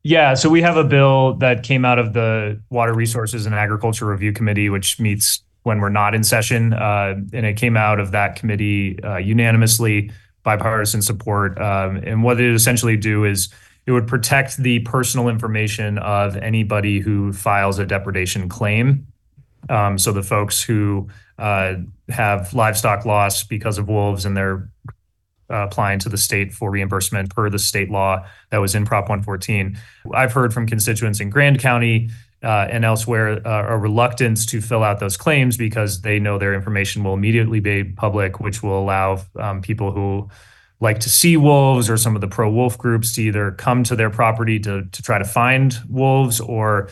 Yeah, so we have a bill that came out of the Water Resources and Agriculture Review Committee, which meets when we're not in session. And it came out of that committee unanimously, bipartisan support. And what it essentially do is it would protect the personal information of anybody who files a depredation claim. So the folks who have livestock loss because of wolves and they're applying to the state for reimbursement per the state law that was in Prop 114. I've heard from constituents in Grand County and elsewhere a reluctance to fill out those claims because they know their information will immediately be public, which will allow people who like to see wolves or some of the pro-wolf groups to either come to their property to try to find wolves or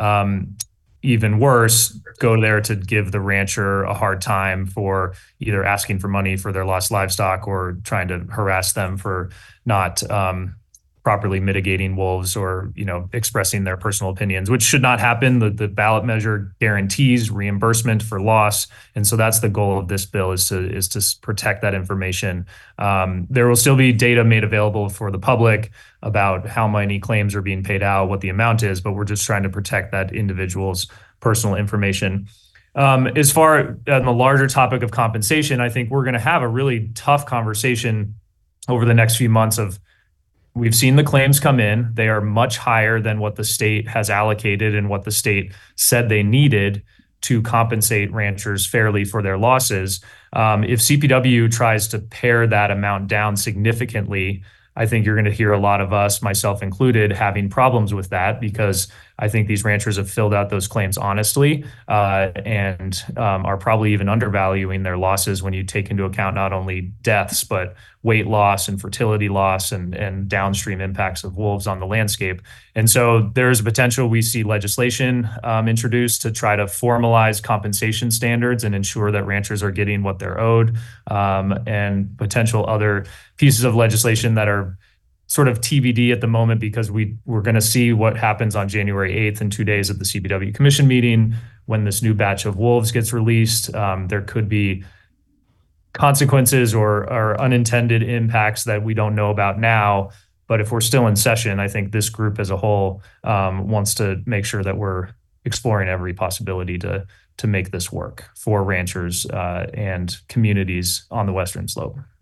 even worse, go there to give the rancher a hard time for either asking for money for their lost livestock or trying to harass them for not properly mitigating wolves or expressing their personal opinions, which should not happen. The ballot measure guarantees reimbursement for loss, and so that's the goal of this bill is to protect that information. There will still be data made available for the public about how many claims are being paid out, what the amount is, but we're just trying to protect that individual's personal information. As far as the larger topic of compensation, I think we're going to have a really tough conversation over the next few months of we've seen the claims come in. They are much higher than what the state has allocated and what the state said they needed to compensate ranchers fairly for their losses. If CPW tries to pare that amount down significantly, I think you're going to hear a lot of us, myself included, having problems with that because I think these ranchers have filled out those claims honestly and are probably even undervaluing their losses when you take into account not only deaths, but weight loss and fertility loss and downstream impacts of wolves on the landscape. And so there's a potential we see legislation introduced to try to formalize compensation standards and ensure that ranchers are getting what they're owed, and potential other pieces of legislation that are sort of TBD at the moment because we're going to see what happens on January 8th in 2 days at the CPW Commission meeting when this new batch of wolves gets released. There could be consequences or unintended impacts that we don't know about now. But if we're still in session, I think this group as a whole wants to make sure that we're exploring every possibility to make this work for ranchers and communities on the Western Slope.